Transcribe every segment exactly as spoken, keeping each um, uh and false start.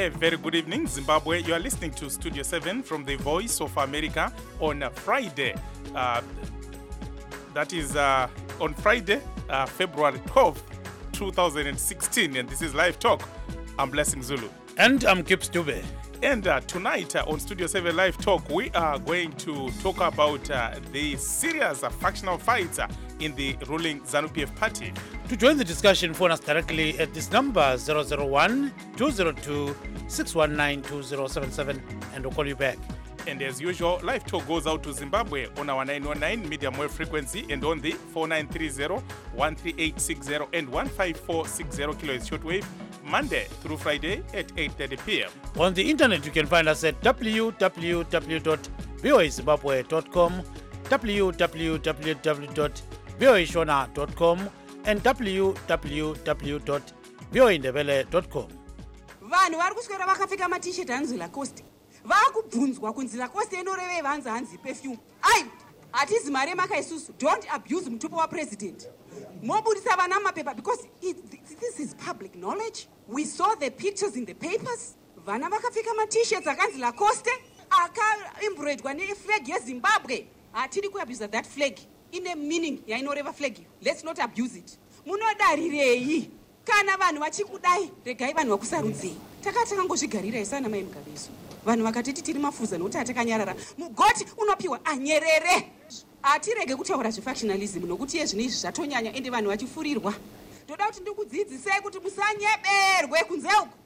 A very good evening, Zimbabwe. You are listening to Studio seven from the Voice of America on uh, Friday. Uh, that is uh, on Friday, uh, February twelfth, two thousand sixteen. And this is Live Talk. I'm Blessing Zulu. And I'm Kip Stube. And uh, tonight uh, on Studio seven Live Talk, we are going to talk about uh, the serious uh, factional fights uh, in the ruling ZANU-P F party. To join the discussion, phone us directly at this number zero zero one, two zero two, six one nine, two zero seven seven and we'll call you back. And as usual, Live Talk goes out to Zimbabwe on our nine one nine medium wave frequency and on the four nine three zero, one three eight six zero and one five four six zero kilohertz shortwave, Monday through Friday at eight thirty p.m. On the internet, you can find us at w w w dot voa zimbabwe dot com, w w w dot voa shona dot com and w w w dot voa ndebele dot com. Vanhu vari kuswera vakapfeka matishet hanzi Lacoste. Vakubvunzwa kunzi Lacoste inorevei vanzi hanzi perfume. Ai, hatizi mari makaisusu. Don't abuse mutupo wa president. Mobudisa vana mapepa because it, this is public knowledge. We saw the pictures in the papers. Vana vakapfeka matishets akanzi Lacoste akaembroidwa neflag yeZimbabwe. Hatidi kuabuse that flag. In a meaning yainoreva flag. Let's not abuse it. Munodarirei kana vanhu vachikudai regai vanhu vakusarudzei. Takati takangozvigarira isana mai mugabeso. Vanhu vakatiti tiri mafuza nokuti atakanyarara. Mugoti unopiwa anyerere. Atirege kutaura zvefactionalism nokuti yezvino izvi zvatonyanya ende vanhu vachifurirwa. Ndoda kuti ndikudzidzisei kuti musanyeberwe kunze uko.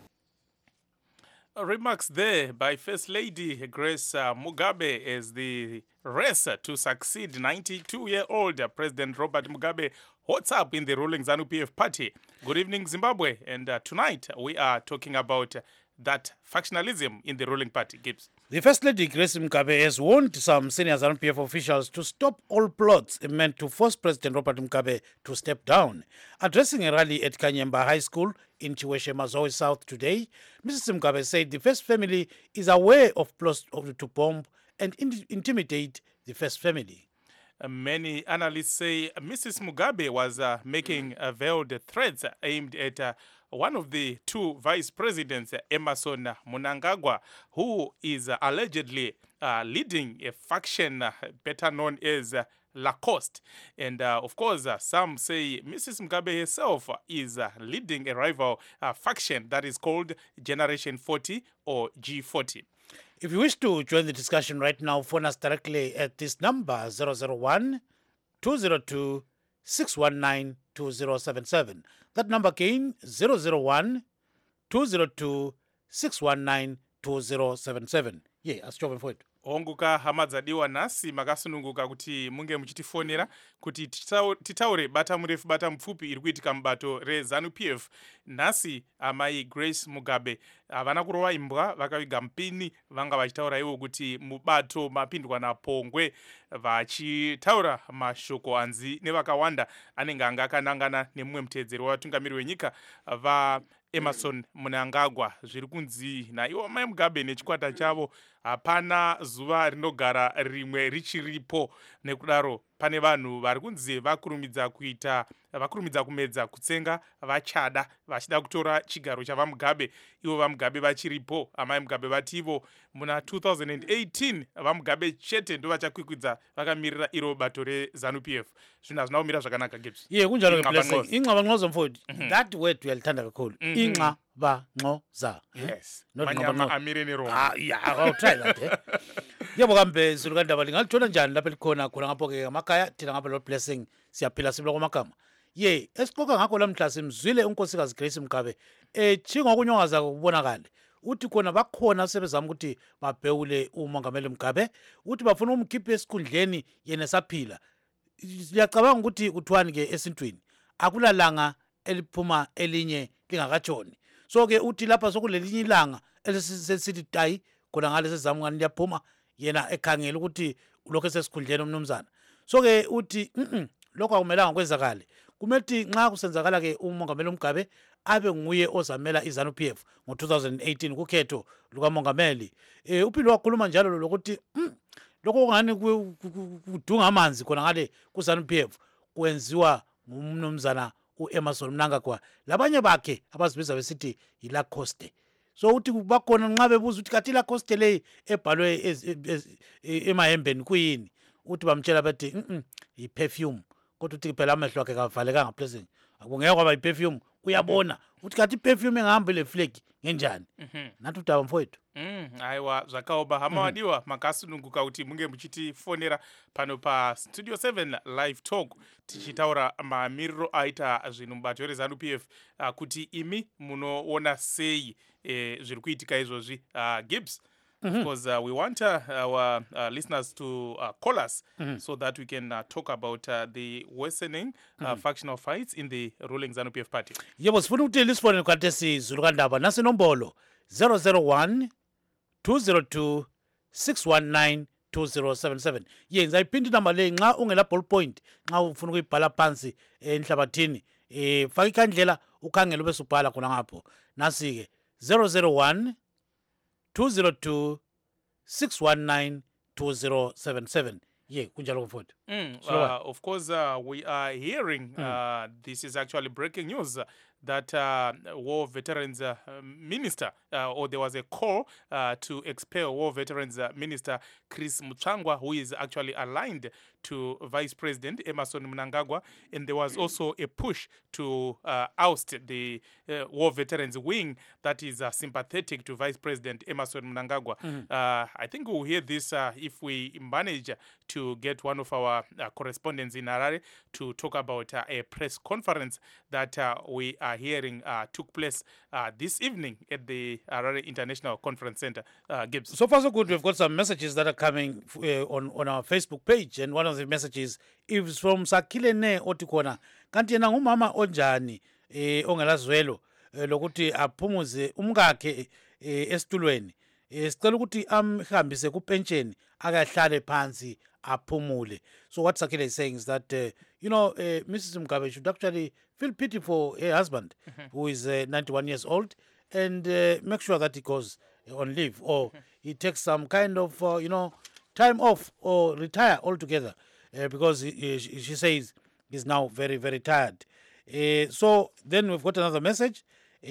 Remarks there by First Lady Grace uh, Mugabe as the race to succeed ninety-two-year-old President Robert Mugabe holds up in the ruling ZANU-P F party. Good evening, Zimbabwe. And uh, tonight we are talking about uh, that factionalism in the ruling party. Gibbs. The First Lady Grace Mugabe has warned some senior ZANU-P F officials to stop all plots meant to force President Robert Mugabe to step down. Addressing a rally at Kanyemba High School in Chiweshe, Mazoe South today, Missus Mugabe said the First family is aware of plots to bomb and in- intimidate the First family. Uh, many analysts say Missus Mugabe was uh, making uh, veiled threats aimed at uh, one of the two vice presidents, uh, Emmerson Mnangagwa, who is uh, allegedly uh, leading a faction uh, better known as uh, Lacoste. And uh, of course, uh, some say Missus Mugabe herself is uh, leading a rival uh, faction that is called Generation forty or G forty. If you wish to join the discussion right now, phone us directly at this number zero zero one, two zero two, six one nine, two zero seven seven. That number again, zero zero one, two zero two, six one nine, two zero seven seven. Yeah, asitove for it. Onguka hama dzadiwa nasi makasununguka kuti munge muchitifonera kuti titaure bata murefu bata mupfupi iri kuitika mubato reZANU-P F. Nasi amai Grace Mugabe havana kurova imbwa vakaviga mupini vanga vachitaura ivo kuti mubato mapindwa napongwe vachitaura mashoko anzi nevakawanda anenge anga akanangana nemumwe muteedzeri wavatungamiri wenyika va Emmerson Mnangagwa. Zviri kunzi naivo mai Mugabe nechikwata chavo hapana zuva rinogara rimwe richiripo, nekudaro pane vanhu vari kunzi vakurumidza kuita vakurumidza kumedza kutsenga vachada vachida kutora chigaro chavaMugabe ivo vaMugabe vachiripo. Amai Mugabe vati ivo muna two thousand eighteen vaMugabe chete ndo vachakwikwidza vakamirira iro bato reZANU-P F. Zvinhu hazvina kumira zvakanaka Gibbs. Yeah, kunjalo Blessing. Inxabanxoza mfowethu. That word uyalithanda kakhulu. Inxabanxoza. Yes. Not Manyama amire nerongo. Ah, yeah, I'll try that. Eh? Yebo kambe Zulukandaba lingalithona njani lapha likhona khona ngapho ke amakhaya thina ngapha lo Blessing siyaphila sibula kwamakama. Ye, esixoxa ngakho lamhla simzwile unkosikazi Grace Mugabe echinga ukunyongaza kubonakala. Uthi khona bakhona sebezama ukuthi babhewule umongameli Mugabe, uthi bafuna umkhiphe esikhundleni yena saphila. Siyacabanga ukuthi kuthiwani ke esintwini akulalanga eliphuma elinye lingakatshoni. So ke uthi lapha sokulelinye ilanga elisithi tayi khona ngale sezama ngani liyaphuma yena ekhangela ukuthi lokho sesikhundleni umnumzana. So ke uthi mhm lokho akumelanga kwenzakale. Kumethi nxa kusenzakala ke umongameli Mugabe abe nguye ozamela iZANU-P F ngo two thousand eighteen kukhetho lukamongameli. Eh uphilo wakhuluma njalo lokuthi mm, lokho ngani kudunga amanzi khona ngale kuZANU-P F kwenziwa ngumnumzana uEmmerson Mnangagwa labanye bakhe abazibiza besithi yiLacoste. so uthi bakhona nxa bebuza ukuthi kathi la cost le ebhalwe emahembeni kuyini uthi bamtshela bathi mhm iperfume kodwa uthi phela amehlo akhe kavalekanga blessing akungeke kwaba iperfume uyabona uthi kathi iperfume engahamba le flag ngenjani nathi udaba mfowethu Mm, aiwa zvakaoba hama wadiwa makasununguka kuti munge muchitifonera pano pa Studio seven Live Talk tichitaura mamiriro aita zvinhu mubato rezanu P F uh, kuti imi munoona sei eh, zviri kuitika izvozvi uh, Gibbs. Mm-hmm. Because uh, we want uh, our uh, listeners to uh, call us mm-hmm. so that we can uh, talk about uh, the worsening uh, mm-hmm. factional fights in the ruling ZANU P F party. Yebo sifuna ukuthi lisifone khathesi Zulu kaNdaba nasi nombolo zero zero one two zero two six one nine two zero seven seven. Yenza iphindi number le nxa ungela ball point nxa ufuna ukuyibhala phansi enhlabathini eh faka ikhandlela ukhangela bese ubhala khona ngapho nasi ke zero zero one two zero two six one nine two zero seven seven. Yeah, kunjalo mfowethu. Mm, uh, of course, uh, we are hearing, uh, mm. this is actually breaking news, uh, that uh, War Veterans uh, Minister, uh, or there was a call uh, to expel War Veterans uh, Minister Chris Mutsvangwa, who is actually aligned to Vice President Emmerson Mnangagwa, and there was also a push to uh, oust the uh, War Veterans wing that is uh, sympathetic to Vice President Emmerson Mnangagwa. Mm. Uh, I think we'll hear this uh, if we manage to get one of our uh, correspondents in Harare to talk about uh, a press conference that uh, we are hearing uh, took place uh, this evening at the Harare International Conference Center. Uh, Gibbs. So far so good. We've got some messages that are coming uh, on, on our Facebook page, and one of the messages is from Sakilene Otikona. Kanti yena ngumama onjani eh ongelazwelo lokuthi aphumuze umkakhe esitulweni. Sicela ukuthi amhambise ku pension akahlale phansi aphumule. So what Sakile is saying is that uh, you know uh, Missus Mugabe should actually feel pity for her husband mm-hmm. who is uh, ninety-one years old and uh, make sure that he goes on leave or mm-hmm. he takes some kind of uh, you know time off or retire altogether uh, because he, he, she says he's now very very tired. Uh, so then we've got another message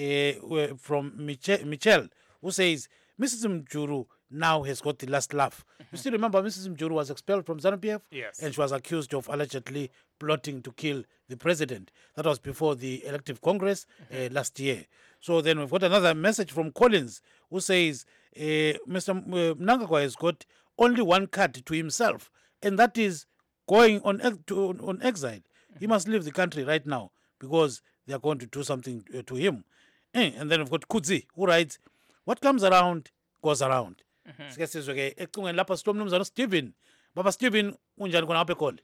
uh, from Michelle, Michelle who says Missus Mjuru now has got the last laugh. Mm-hmm. You still remember Missus Mjuru was expelled from ZANU P F? Yes. And she was accused of allegedly plotting to kill the president. That was before the elective Congress mm-hmm. uh, last year. So then we've got another message from Collins who says uh, Mister Mnangagwa has got only one card to himself, and that is going on, ex- to, on exile. Mm-hmm. He must leave the country right now because they are going to do something uh, to him. And then we've got Kudzi who writes, what comes around goes around. Sike sizwe ke ecingweni lapha sitho mnumzana Stephen. Baba Stephen unjani khona apha ekhole?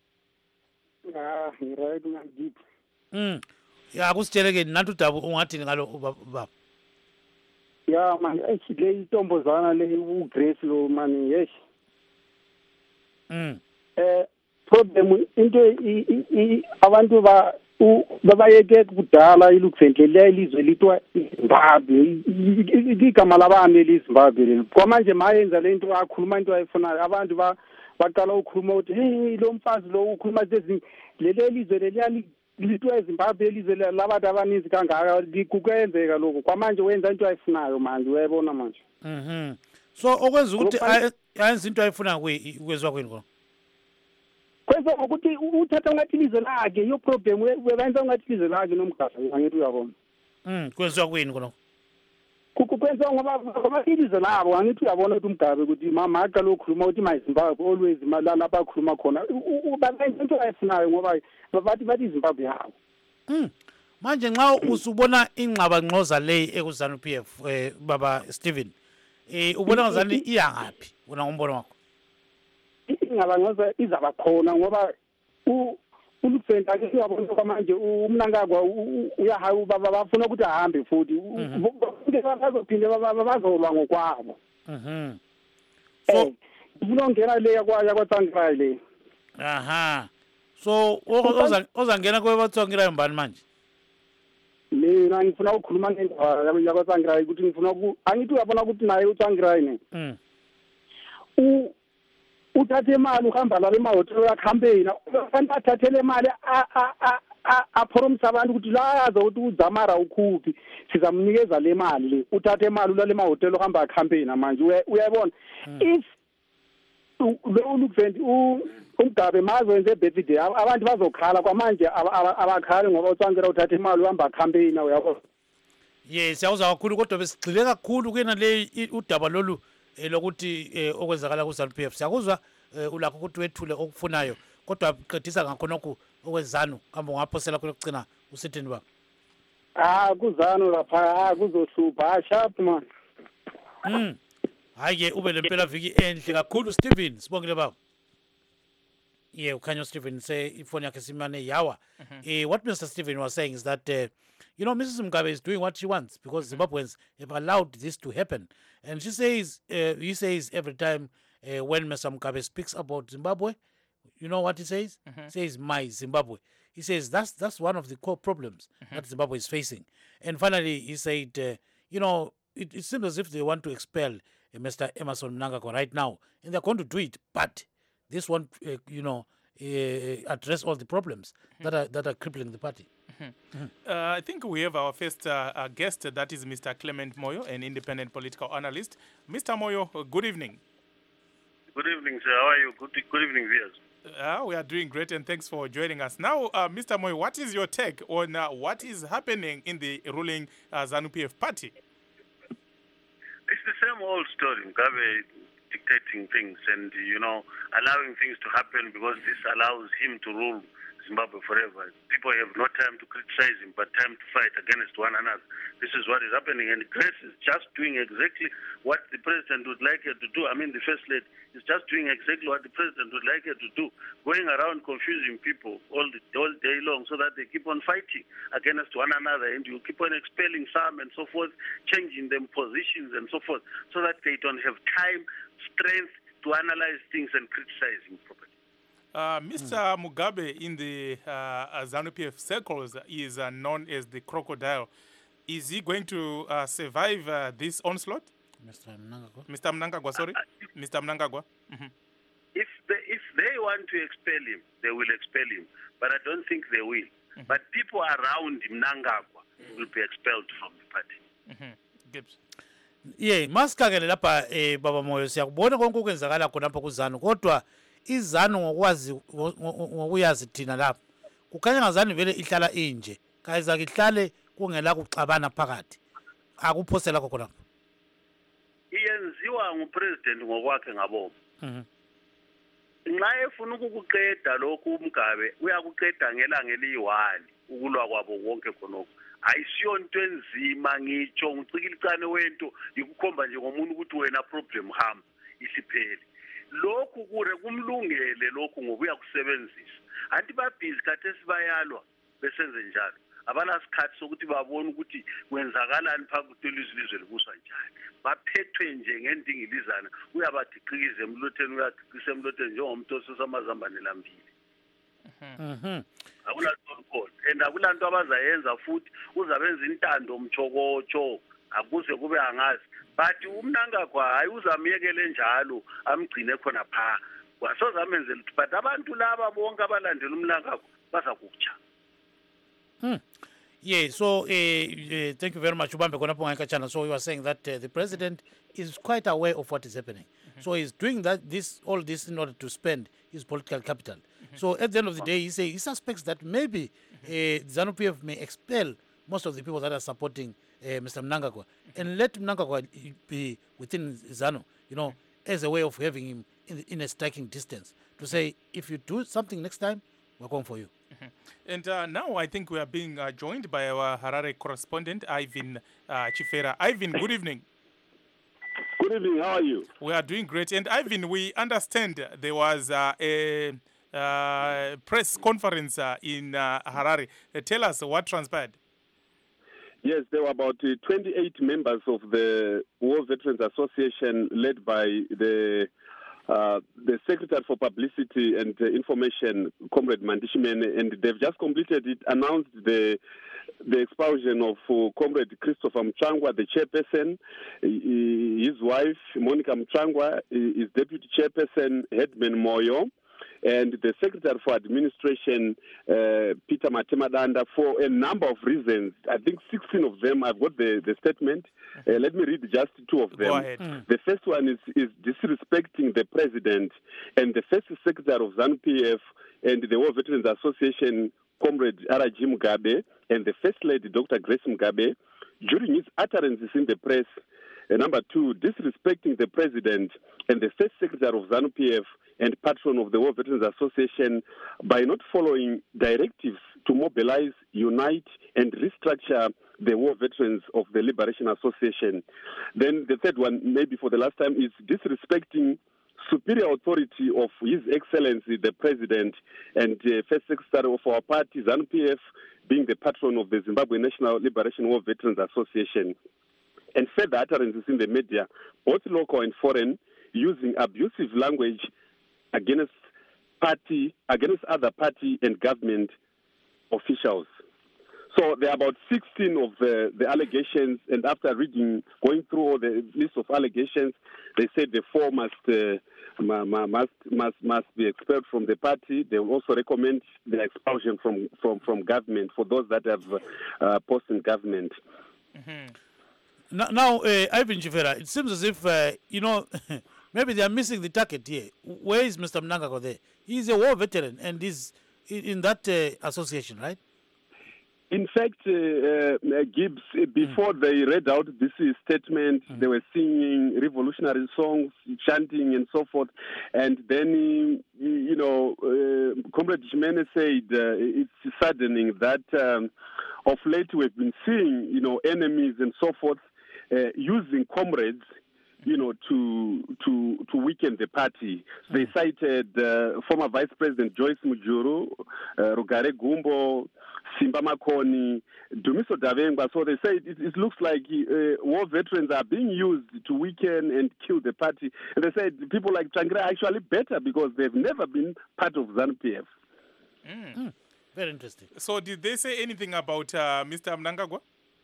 Ah, right manje. Mm. Ya kusitshele ke nathi udaba ungathi ngalo baba. Ya manje ayile intombozana le uGrace lo manje yes. Mm. Eh problem into abantu ba babayeke kudala ilukuvendlela ilizwe litwa Zimbabwe igama labami leZimbabwe kwamanje mayenza lento akhuluma into ayifunayo abantu ba baqala ukukhuluma ukuthi hey lo mfazi lo ukhuluma lezi leli lizwe leli litwa eZimbabwe ilizwe labantu abaninzi kangaka kukuyenzeka lokho kwamanje wenza into ayifunayo manje uyayibona manje. Mhm. So okwenza ukuthi ayenza into ayifuna kwezwa kwini khona? Kwenza ukuthi uthatha ngathi ilizwe lakhe yo problem wenza ngathi ilizwe lakhe nomgasa angithi uyabona. Mm, kwenziwa kwini khona? Kukwenza ngoba ngoba ilizwe labo angithi uyabona ukuthi umgabe ukuthi mama aqala ukukhuluma ukuthi mayiZimbabwe always imali lapha akhuluma khona babenza into ayifunayo ngoba bathi bathi iZimbabwe yabo. Mm. Manje nxa usubona ingqaba ngxoza le ekuzanu P F eh baba Stephen eh ubona ngazani iyangaphi wona ngombono wakho? Ingabangaza izaba khona ngoba ulufenda ke uyabona kwamanje umnangagwa uyahawu baba bafuna ukuthi ahambe futhi bonke bazophinde bazolwa ngokwabo. Mhm. So unongena le yakwaya kwaTsangirayi le. Aha. So ozangena kwebaTsangirayi mbani manje? Mina ngifuna ukukhuluma ngendaba yakwaTsangirayi ukuthi ngifuna angithi uyabona ukuthi naye uTsangirayi ne. Mhm. U uthathe imali uhamba la emahotela uyacampaign ufanele athathele imali aphoromisa abantu ukuthi la yaza ukuthi uzamara ukhuphi sizamnikeza le mali le uthathe imali ulale emahotela ohamba campaign manje uyayibona if lo Luxembourg umgabe mazo wenze birthday abantu bazokhala kwamanje abakhali ngoba utsangela uthatha imali uhamba campaign uyabona. Yes, siyawuzwa kakhulu kodwa besigxile kakhulu kuyena le udaba lolu lokuthi okwenzakala ku ZANU P F. Siyakuzwa ulakho ukuthi wethule okufunayo kodwa qedisa ngakhonokho okwezanu kambe ungaphosela kulokugcina usithini baba? Ah kuzanu lapha kuzohlupha sharp man. Mm. Hayi ube lempela viki enhle kakhulu Stephen sibongile baba. Yeah, ukhanya Stephen say ifoni yakhe simane yawa. Eh what Mister Stephen was saying is that uh, you know Missus Mugabe is doing what she wants because Zimbabweans have allowed this to happen. And she says uh, he says every time uh, when Mister Mugabe speaks about Zimbabwe, you know what he says? Mm-hmm. He says my Zimbabwe. He says that's that's one of the core problems mm-hmm. that Zimbabwe is facing. And finally he said uh, you know it, it seems as if they want to expel uh, Mister Emmerson Mnangagwa right now and they're going to do it, but this one uh, you know uh, address all the problems mm-hmm. that are that are crippling the party. Mm-hmm. Mm-hmm. uh, I think we have our first uh, uh, guest, uh, that is Mister Clement Moyo, an independent political analyst. Mister Moyo, uh, good evening. Good evening, sir. How are you? Good, good evening, viewers. Uh, we are doing great, and thanks for joining us. Now, uh, Mister Moyo, what is your take on uh, what is happening in the ruling uh, ZANU P F party? It's the same old story. Mugabe dictating things and, you know, allowing things to happen because this allows him to rule Zimbabwe forever. People have no time to criticize him, but time to fight against one another. This is what is happening, and Grace is just doing exactly what the president would like her to do. I mean, the first lady is just doing exactly what the president would like her to do, going around confusing people all the all day long so that they keep on fighting against one another, and you keep on expelling some and so forth, changing them positions and so forth, so that they don't have time, strength to analyze things and criticize him properly. Uh, Mister Mm. Mugabe in the uh, ZANU P F circles is uh, known as the crocodile. Is he going to uh, survive uh, this onslaught? Mister Mnangagwa. Mister Mnangagwa, sorry. Uh, Mister Mnangagwa. Mm-hmm. If they, if they want to expel him, they will expel him. But I don't think they will. Mm-hmm. But people around Mnangagwa will be expelled from the party. Mm-hmm. Gibbs. Yeah, masikakele lapha eh baba Moyo siyakubona konke okwenzakala khona lapha kuZANU kodwa izanu ngokwazi ngokuyazi thina lapha kukhanya ngazani vele ihlala inje kayiza kihlale kungela kuxabana phakathi akuphosela khona lapha iyenziwa ngupresident ngokwakhe ngabo mhm nxa efuna ukukuqeda lokhu uMgabe uyakuqeda ngelanga eliyi-one ukulwa kwabo konke khonokho ayisiyo into enzima ngitsho ngicikilcane wento ikukhomba nje ngomuntu ukuthi wena problem hamba isiphele lokhu kure kumlungele lokhu ngokuya kusebenzisa anti babhizi khathesi bayalwa besenze njalo abanasikhathi sokuthi babone ukuthi kwenzakalani phakathi kwelizwe libuswa njani baphethwe nje ngendingilizana uyabadiqikiza emlotheni uyadiqisa emlotheni njengomuntu osesamazambane lambili mhm akulanto khona and akulanto abazayenza futhi uzabenza intando mchokocho akuze kube angazi but uMnangagwa hayi uzamyekele njalo amgcine khona pha wasoza amenzela but abantu laba bonke abalandela uMnangagwa bazakutsha. Hmm. Yeah, so uh, uh, thank you very much Ubambe khona phonga channel. So you are saying that uh, the president is quite aware of what is happening. Mm-hmm. So he's doing that this all this in order to spend his political capital. Mm-hmm. So at the end of the day he say he suspects that maybe mm-hmm. uh, ZANU P F may expel most of the people that are supporting uh, Mister Mnangagwa mm-hmm. and let Mnangagwa be within ZANU, you know, mm-hmm. as a way of having him in, in a striking distance to say, if you do something next time, we're going for you. Mm-hmm. And uh, now I think we are being uh, joined by our Harare correspondent, Ivan uh, Chifera. Ivan, good evening. Good evening, how are you? We are doing great. And Ivan, we understand there was uh, a uh, press conference uh, in uh, Harare. Uh, tell us what transpired. Yes, there were about uh, twenty-eight members of the War Veterans Association led by the uh, the Secretary for Publicity and uh, Information, Comrade Mandishimene, and they've just completed it, announced the the expulsion of uh, Comrade Christopher Mchangwa, the chairperson, his wife, Monica Mchangwa, his deputy chairperson, Headman Moyo, and the Secretary for Administration, uh, Peter Matemadanda, for a number of reasons. I think sixteen of them, I've got the, the statement. Uh, let me read just two of them. Go ahead. Mm. The first one is, is disrespecting the President and the First Secretary of ZANU P F and the War Veterans Association, Comrade R G Mugabe, and the First Lady, Doctor Grace Mugabe, during his utterances in the press. Uh, number two, disrespecting the President and the First Secretary of ZANU P F and patron of the War Veterans Association by not following directives to mobilize, unite, and restructure the War Veterans of the Liberation Association. Then the third one, maybe for the last time, is disrespecting superior authority of His Excellency the President and uh, First Secretary of our party, ZANU P F, being the patron of the Zimbabwe National Liberation War Veterans Association. And further utterances in the media, both local and foreign, using abusive language against party, against other party and government officials. So there are about sixteen of the, the allegations, and after reading, going through all the list of allegations, they said the four must uh, must must must be expelled from the party. They will also recommend the expulsion from from, from government for those that have uh, posts in government. Mm-hmm. Now, now uh, Ivan Chifera, it seems as if uh, you know maybe they are missing the target here. Where is Mister Mnangagwa there? He's a war veteran and he's in that uh, association, right? In fact, uh, uh, Gibbs, before mm. they read out this statement, mm. they were singing revolutionary songs, chanting and so forth. And then, you know, uh, Comrade Jimene said uh, it's saddening that um, of late we've been seeing, you know, enemies and so forth uh, using comrades, you know, to to to weaken the party. So they cited uh, former Vice President Joyce Mujuru, uh, Rugare Gumbo, Simba Makoni, Dumiso Davengwa. So they say it, it looks like uh, war veterans are being used to weaken and kill the party. And they said people like Changira are actually better because they've never been part of ZANU P F. Mm. Mm. Very interesting. So did they say anything about uh, Mister Mnangagwa?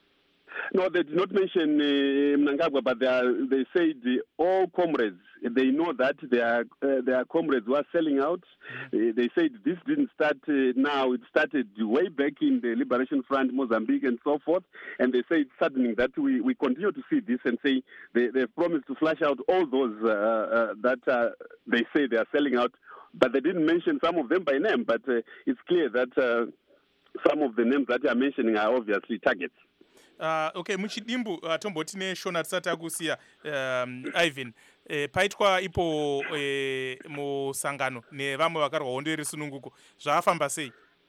No, they did not mention uh, Mnangagwa, but they, are, they said uh, all comrades, they know that their uh, their comrades were selling out. Mm-hmm. Uh, they said this didn't start uh, now, it started way back in the Liberation Front, Mozambique and so forth. And they say it's saddening that we, we continue to see this and say they, they've promised to flush out all those uh, uh, that uh, they say they are selling out. But they didn't mention some of them by name, but uh, it's clear that uh, some of the names that you are mentioning are obviously targets. Uh, okay, muchidimbu uh, tomboti neshona tisati akusiya um, Ivan eh, paitwa ipo eh, musangano nevamwe vakarwa hondo yerusununguko zvafamba sei?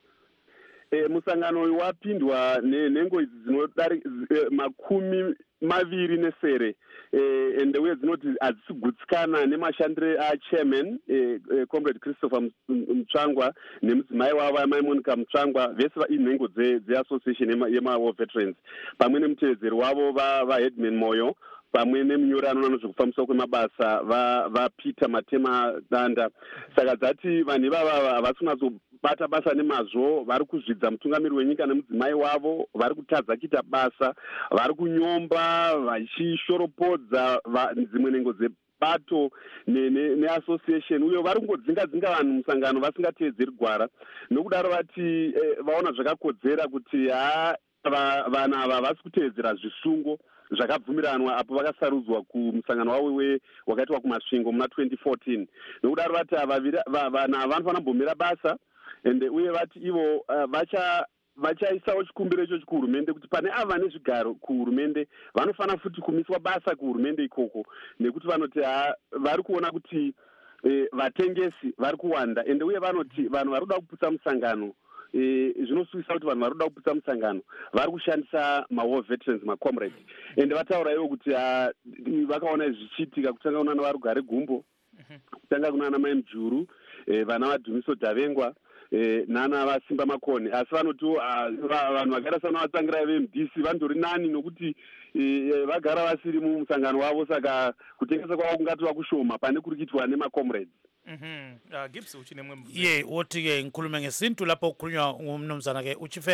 E, musangano uyu wapindwa nenhengo idzi dzinodari e, makumi maviri nesere e, ende uye dzinoti hadzigutsikana nemashandire achairman e, e, Comrade Christopher Mutsvangwa nemudzimai wavo amai Monica Mutsvangwa, vese inhengo dzeassociation yema-war veterans, pamwe nemutevedzeri wavo vaheadman Moyo, pamwe nemunyori anoona nezvekufambiswa kwemabasa vapeter Matema Danda. Saka dzati vanhu ivava havasi kunatsobata basa nemazvo, vari kuzvidza mutungamiri wenyika nemudzimai wavo, vari kutadza kuita basa, vari kunyomba vachishoropodza dzimwe nhengo dzebato neassociation uye vari kungodzinga dzinga vanhu musangano vasingateedzeri gwara. Nokudaro vati vaona zvakakodzera kuti ha vanhu ava havasi kuteedzera zvisungo zvakabvumiranwa apo vakasarudzwa kumusangano wavo wakaitwa kumasvingo muna twenty fourteen. Nokudaro vati vanhu ava vanofanira kumbomira basa ende uye vati ivo uh, vacha vachaisawo chikumbiro icho kuhurumende kuti pane ava vane zvigaro kuhurumende vanofanira futi kumiswa basa kuhurumende ikoko, nekuti vanoti vari kuona kuti eh, vatengesi vari kuwanda ende uye vanoti vanhu vari kuda kuputsa musangano zvinosuvisa kuti vanhu vari kuda kuputsa musangano vari kushandisa ma-war veterans macomrades ende vataura ivo kuti vakaona zvichiitika kutanga kuna vari Rugare Gumbo, kutanga kuna ana Mai Mujuru, vana vaDhumiso Davengwa nana vaSimba Makoni, asi vanoti vanhu vagara sana vatsangira veM D C vandori nani nokuti vagara vasiri mumusangano wavo, saka kutengesa kwavo kungati vakushoma pane kuri kuitwa nemacomrades. Mhm. Uh, Gibbs uchine mwe ye woti ke ngikhulume ngesintu lapho ukukhulunywa ngumnumzana ke uChifera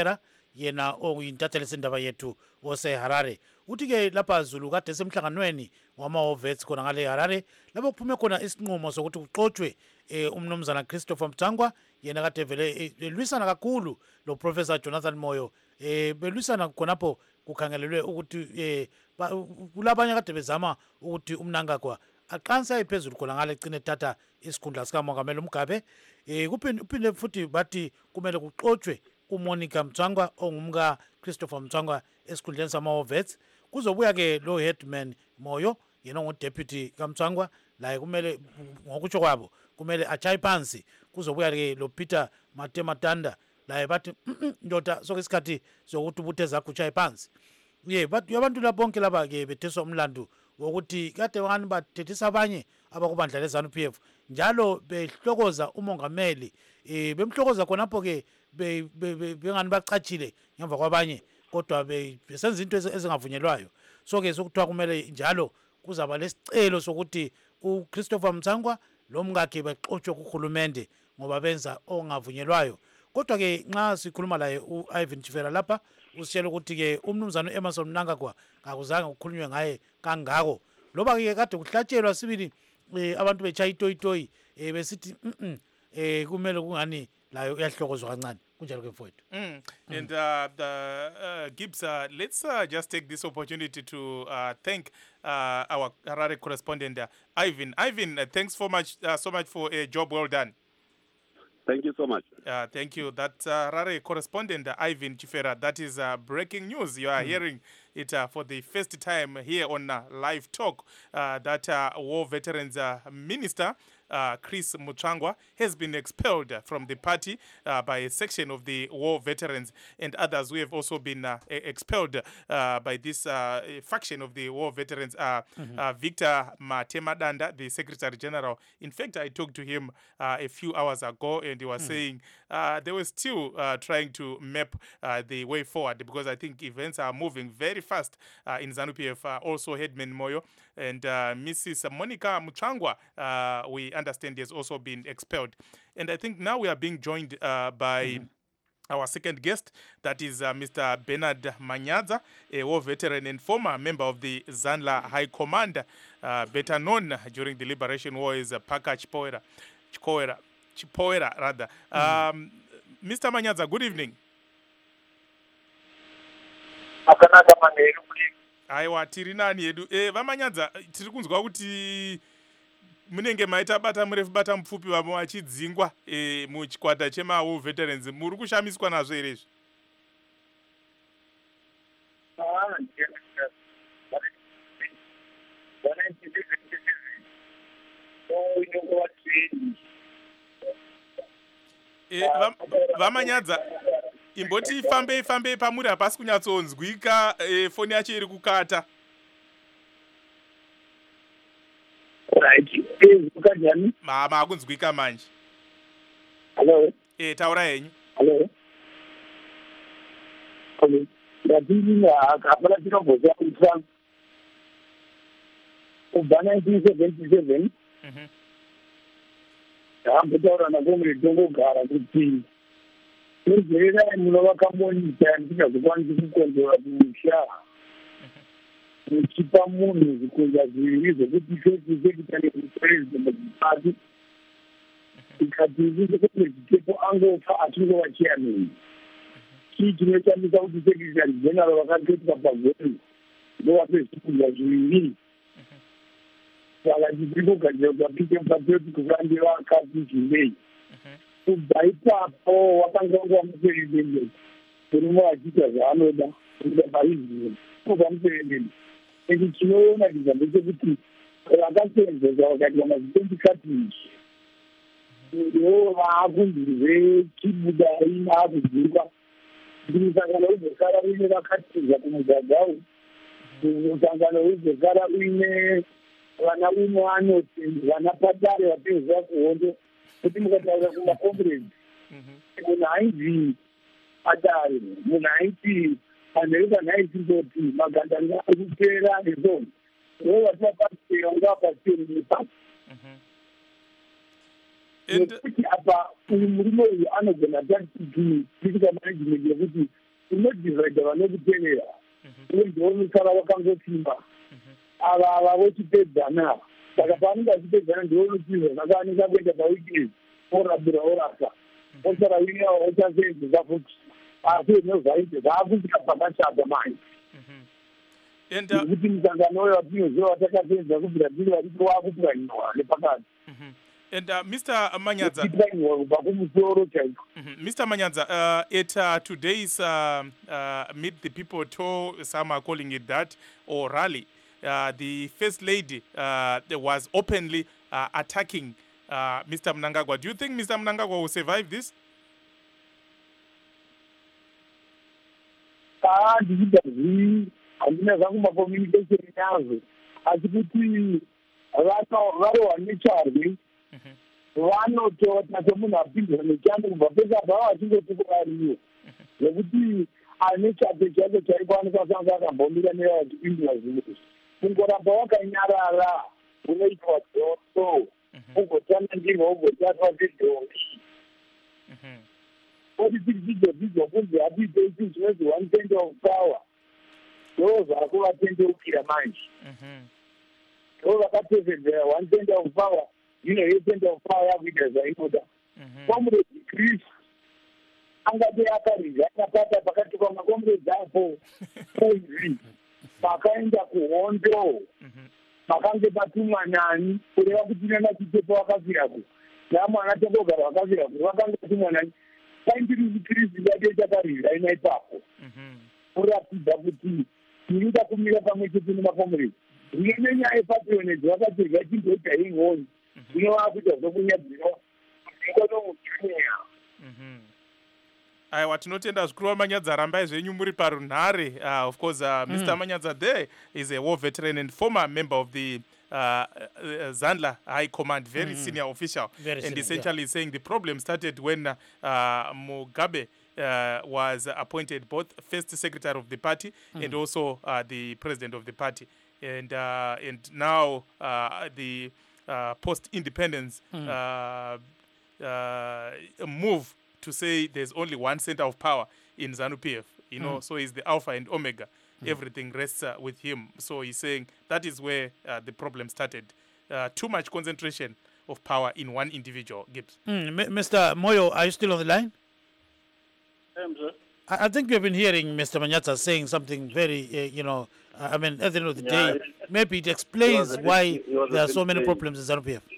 yena oyintatheli sendaba yethu oseHarare. Uthi-ke lapha Zulu kade semhlanganweni wama-Wovets khona ngale Harare lapho kuphume khona isinqumo sokuthi kuxotshwe eh, umnumzana Christopher Mthangwa yena kade vele elwisana kakhulu lo Professor Jonathan Moyo eh belwisana khonapho kukhangelelwe ukuthi eh kulabanye kade bezama ukuthi umnangagwa aqansa ephezulu khona ngale cine ethatha isikhundla sikamongameli uMgabe eh kuphinde futhi bathi kumele kuxotshwe uMonica Mthangwa ongumka Christopher Mthangwa esikhundleni sama-Wovets. Kuzobuya ke lo headman Moyo yena ngodeputy kaMthangwa la kumele ngokutsho kwabo kumele achaye phansi. Kuzobuya ke lo Peter Matematanda la bathi ndoda soke isikhathi sokuthi ubuthe zakho uchaye phansi. Ye bathi abantu la bonke laba ke betheswa umlando wokuthi kade wani bathethisa abanye abakubandla leZANU P F njalo behlokoza umongameli eh bemhlokoza khonapho ke bengani bachachile ngemva kwabanye kodwa besenza into ezingavunyelwayo. So ke sokuthiwa kumele njalo kuzaba lesicelo sokuthi uChristopher Mthangwa lo mngakhe baxotshwe kuhulumende ngoba benza ongavunyelwayo. Kodwa ke nxa sikhuluma laye uIvan Chifera lapha usitshela ukuthi ke umnumzana uEmmerson Mnangagwa akuzange ukukhulunywe ngaye kangako loba ke kade kuhlatshelwa sibili abantu bechaya itoyitoyi besithi eh kumele kungani layo uyahlokozwa kancane kunjalo ke mfowethu. Mm. And uh, the, uh, Gibbs, uh, let's uh, just take this opportunity to uh, thank uh, our Harare correspondent, uh, Ivan. Ivan, uh, thanks so much, uh, so much for a job well done. Thank you so much. Uh, thank you. That uh, Harare correspondent, uh, Ivan Chifera, that is uh, breaking news. You are mm. hearing it uh, for the first time here on uh, Live Talk. Uh, that uh, War Veterans uh, Minister, Uh, Chris Mutsvangwa, has been expelled from the party uh, by a section of the war veterans, and others who have also been uh, expelled uh, by this uh, faction of the war veterans. Uh, mm-hmm. uh, Victor Matemadanda, the Secretary General. In fact, I talked to him uh, a few hours ago, and he was mm. saying uh, they were still uh, trying to map uh, the way forward because I think events are moving very fast uh, in ZANU P F. Uh, also, Headman Moyo and uh, Missus Monica Mutsvangwa, uh, we understand has also been expelled. And I think now we are being joined uh, by mm-hmm. our second guest, that is uh, Mister Bernard Manyaza, a war veteran and former member of the Zanla High Command, uh, better known during the Liberation War as uh, Paka Chipoera, Chipoera, Chipoera rather. Mm-hmm. Um, Mister Manyaza, good evening. Aiwa tiri nani yedu eh Vamanyaza tiri kunzwa kuti munenge maita bata murefu bata mupfupi vamwe vachidzingwa eh muchikwata chema war veterans muri kushamiswa nazvo here izvi? Eh Vamanyaza imboti ifambe ifambe pamuri hapasi kunyatsonzwika eh, foni yacho iri kukata. Right. Eh ukajani? Mama akunzwika manje. Hello. Eh taura yenyu. Hello. Okay. Ndadini akapala chinoboza kutsanga. Ubana nineteen seventy-seven. Mhm. Ndambotaura nakomre ndongogara kuti Muzera munovaka monita ndingazokwanisi kukontrola kumusha muchipa munhu zvikunza zviviri zvokuti first secretary president party ikati izokone zvitepo angofa achingova chairman chii chinotambisa kuti secretary general vakaketwa pagoni ndovape zvikunza zviviri saka tiri kugadzira kupapike patriotic front vakati zvimei kubva ipapo wakanga nguva muperemende murume achiita zvaanoda kuita paizvino kubva muperemende ende chinoona chiza ndechekuti vakasenzesa vakati vamazitendikatichi ndo vaakunzirwe chibudai naakudzinga musangano uzogara uine vakatiza kumugagau musangano uzogara uine vana uno anoti vana padare vapezwa kuhondo kuti mukataura kumaconference munhu ainzi adare munhu aiti anheriva naisindoti magandanga akupera nezoni vo vati vapasera ngavapaseripa nekuti apa uyu murume uyu anogona tatiti critical management yekuti inodhivaidha vanokutevera uye ndionosara vakangosimba ava ava vochipedzana saka paanenge achipedzana ndionotiza zvakaanisa kuenda pawikend orabira orasa osara wiya ochaseenzesa futi asi nezvaite zvaakusvika pakashata manje And uh, nekuti musangano uyo watinoziva watakaseenzesa kubvira tiri vatiti waakupwanyiwa nepakati and uh, Mister Manyaza, kupwanyiwa kubva kumusoro chaiko. Mhm. Mister Manyaza, uh, at uh, today's uh, uh, Meet the People tour, some are calling it that, or rally, uh, the First Lady uh, was openly uh, attacking uh, Mister Mnangagwa. Do you think Mister Mnangagwa will survive this? kaa ndichidazii handina zvangu macommunication yazvo asi kuti varohwa necharwi vanotota semunhu apindira nechando kubva pese apa vava vachingotikorariwo nekuti ane chake chake chaikwanikwa sanga akambomira nevachipindira zvinhu kungoramba wakanyarara unoitwa dzoso ugotsanangirwa ugotatwa sedhongi oti tiri chizodzidzwa kunzi hatiite isi zvinonzi one tende of power ndo zvakuvatendeukira manje ndo vakatevedzera one tende of power ino yetende of power yakuita zvainoda comrade chris angati akaridza akapata pakati pamakomrade apo kunzi pakaenda kuhondo pakange patumwa nani kureva kuti nana chitepo wakafirako namwana tokogara wakafirako vakanga patumwa nani paindiri chikristu yake chakaridza ina ipapo kuratidza kuti tirida kumira pamwe chete nemakomrade zvine nenyaya yepatronage vakatega chindoita ingoni zvino vakuita zvokunyadzirwa zvikonomujunia aiwa tinotenda zvikuru Manyadza, rambai zvenyu muri parunhare. Uh, of course, uh, mm. Mister Manyadza there is a war veteran and former member of the uh, uh, Zandla High Command, very mm. senior official. Very and senior, essentially yeah. saying the problem started when uh, uh, Mugabe uh, was appointed both first secretary of the party mm. and also uh, the president of the party. And, uh, and now uh, the uh, post-independence mm. uh, uh, move to say there's only one center of power in ZANU-P F, you know, mm. so he's the alpha and omega. Mm. Everything rests uh, with him. So he's saying that is where uh, the problem started. Uh, too much concentration of power in one individual, Gibbs. Mm. M- Mister Moyo, are you still on the line? Um, sir. I, I think you've been hearing Mister Manyadza saying something very, uh, you know, uh, I mean, at the end of the Yeah, day, it- maybe it explains bit- why it was a there are bit so many strange. problems in ZANU-P F.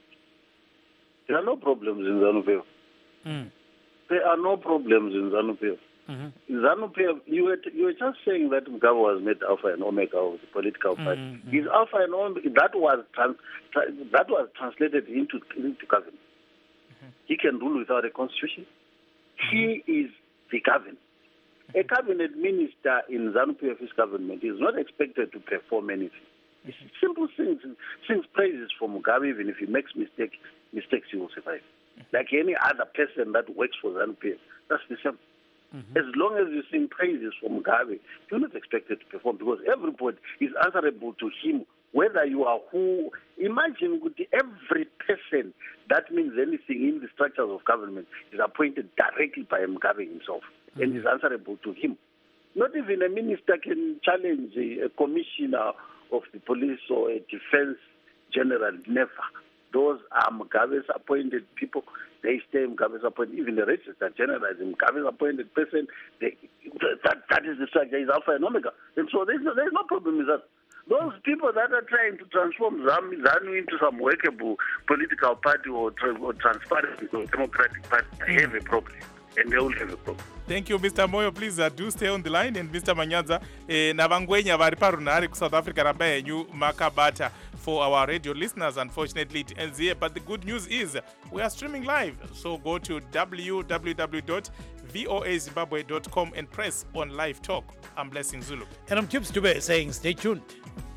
There are no problems in ZANU-P F. Mm. There are no problems in ZANU-P F. Mm-hmm. In ZANU-P F, you were, t- you were just saying that Mugabe was made alpha and omega of the political party. Mm-hmm. His alpha and omega, that was trans, tra- that was translated into into government. Mm-hmm. He can rule without a constitution. He is the government. A cabinet minister in ZANU-P F's government is not expected to perform anything. It's simple things, things praises for Mugabe. Even if he makes mistake, mistakes, he will survive. Like any other person that works for ZANU-P F, that's the same. Mm-hmm. As long as you sing praises for Mugabe, you're not expected to perform because everybody is answerable to him, whether you are who. Imagine with every person that means anything in the structures of government is appointed directly by Mugabe himself mm-hmm. and is answerable to him. Not even a minister can challenge a, a commissioner of the police or a defense general, never. Those are Mugabe's appointed people. They stay Mugabe's appointed. Even the register general is Mugabe's appointed person. They, that, that is the structure, is alpha and omega. And so there's no, there's no problem with that. Those people that are trying to transform ZANU into some workable political party or, tra- or transparent or democratic party have a problem. And they will have a problem. Thank you, Mister Moyo. Please uh, do stay on the line. And Mister Manyadza, eh, na vangwenya vari parunhare ku South Africa ramba yenyu makabata. For our radio listeners, unfortunately, it ends here. But the good news is we are streaming live. So go to w w w dot voa zimbabwe dot com and press on live talk. I'm Blessing Zulu. And I'm Gibbs Dube saying stay tuned.